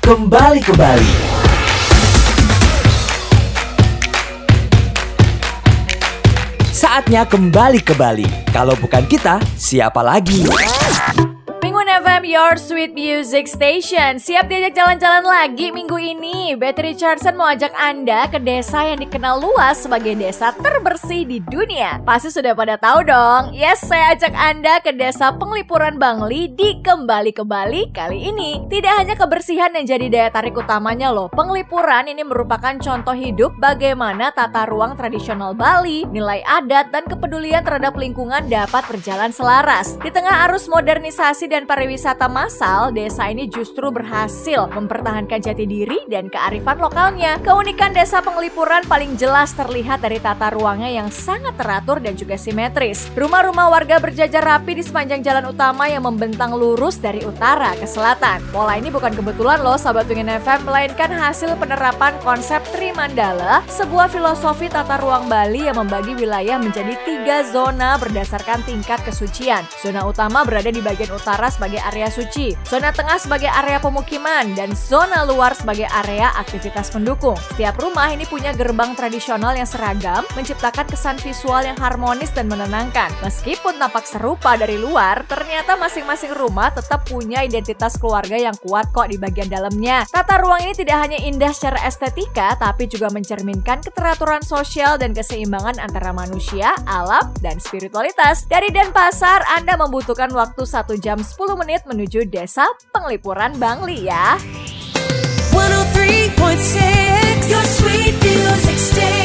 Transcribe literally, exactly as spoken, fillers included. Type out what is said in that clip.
kembali ke Bali. Saatnya kembali ke Bali. Kalau bukan kita, siapa lagi? Penguin F M, your sweet music station. Siap diajak jalan-jalan lagi minggu ini. Betty Richardson mau ajak Anda ke desa yang dikenal luas sebagai desa terbersih di dunia. Pasti sudah pada tahu dong. Yes, saya ajak Anda ke desa Penglipuran Bangli di Kembali ke Bali kali ini. Tidak hanya kebersihan yang jadi daya tarik utamanya loh. Penglipuran ini merupakan contoh hidup bagaimana tata ruang tradisional Bali, nilai adat, dan kepedulian terhadap lingkungan dapat berjalan selaras. Di tengah arus modernisasi dan pariwisata massal, desa ini justru berhasil mempertahankan jati diri dan kearifan lokalnya. Keunikan desa Penglipuran paling jelas terlihat dari tata ruangnya yang sangat teratur dan juga simetris. Rumah-rumah warga berjajar rapi di sepanjang jalan utama yang membentang lurus dari utara ke selatan. Pola ini bukan kebetulan loh sahabat Penguin F M, melainkan hasil penerapan konsep Trimandala, sebuah filosofi tata ruang Bali yang membagi wilayah menjadi tiga zona berdasarkan tingkat kesucian. Zona utama berada di bagian utara sebagai area suci, zona tengah sebagai area pemukiman, dan zona luar sebagai area aktivitas pendukung. Setiap rumah ini punya gerbang tradisional yang seragam, menciptakan kesan visual yang harmonis dan menenangkan. Meskipun tampak serupa dari luar, ternyata masing-masing rumah tetap punya identitas keluarga yang kuat kok di bagian dalamnya. Tata ruang ini tidak hanya indah secara estetika, tapi juga mencerminkan keteraturan sosial dan keseimbangan antara manusia, alam, dan spiritualitas. Dari Denpasar, Anda membutuhkan waktu satu jam sepuluh menit menuju desa Penglipuran Bangli ya. one oh three point six Your sweet music station.